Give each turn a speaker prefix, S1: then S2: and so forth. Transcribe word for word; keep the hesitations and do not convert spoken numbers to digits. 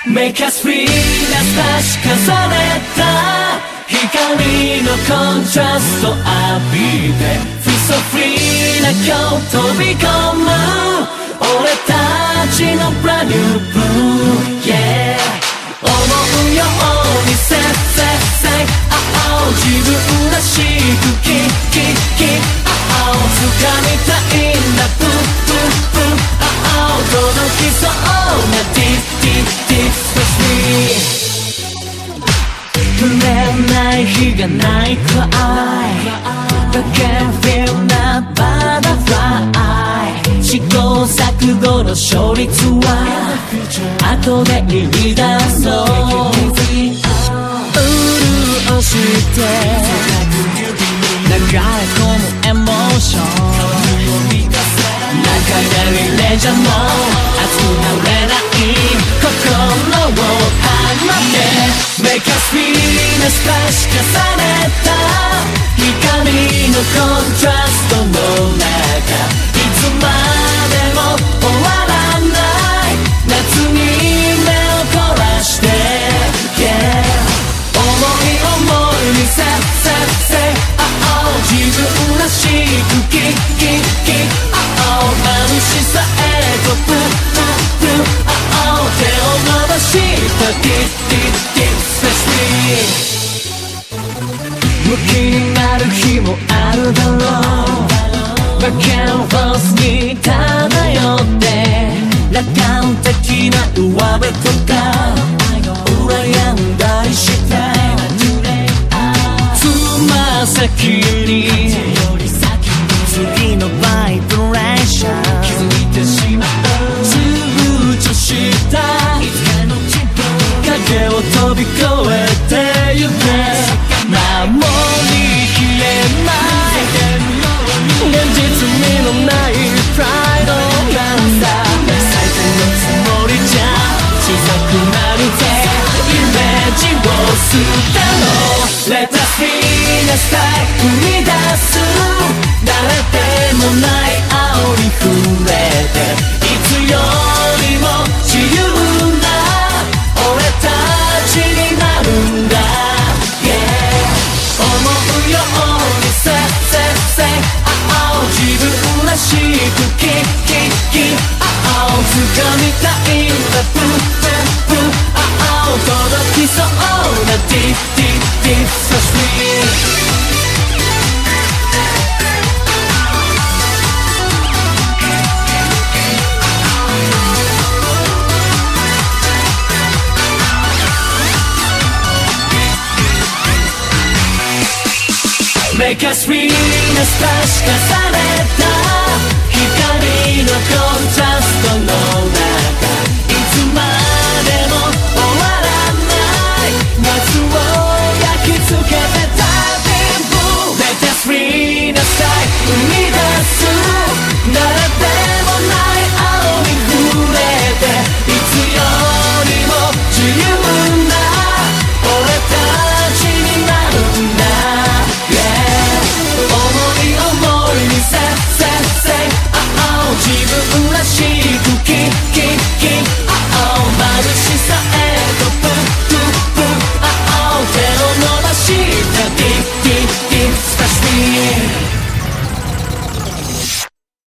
S1: Make us feel 差し重ねた光のコントラスト浴びて Feel so free な今日飛び込む俺たちの Brand new blue Yeah 思うように Say say say Oh 自分らしくキキキ Oh 掴みたいんだ Boo boo boo Oh 届きそうな Deep deep deep Especially 触れない日がない Cry But can't feel that butterfly 試行錯誤の勝率は後で言い出そう潤して流れ込むエモーション中やりレジャーも熱くなれない心を放って Make us feel な差し重ねた光のコントラストの中いつまでも終わらない夏に目を凝らして、yeah、思い思いに Say say say Oh 自分らしくキキキ Oh 眩しさへとプルプルプル Oh 手を伸ばしたディッディッディッムキになる日もあるだろうバキャンバスに漂って楽観的な上辺とか羨んだりしてつま先に次のバイブレーション気づいてしまう躊躇した影を飛び越えてゆけ守りきれない現実味のないプライドなんだ最低のつもりじゃ小さくなるぜイメージを捨てろ Let us be the sky 生み出す誰でもない青に触れていつよりも自由な俺たちになるんだ思うように Say say say Oh 自分らしくキキキ Oh 掴みたいんだ Boo boo boo Oh 届きそうな Deep deep deep So sweet Make us feel な差し重ねた光の声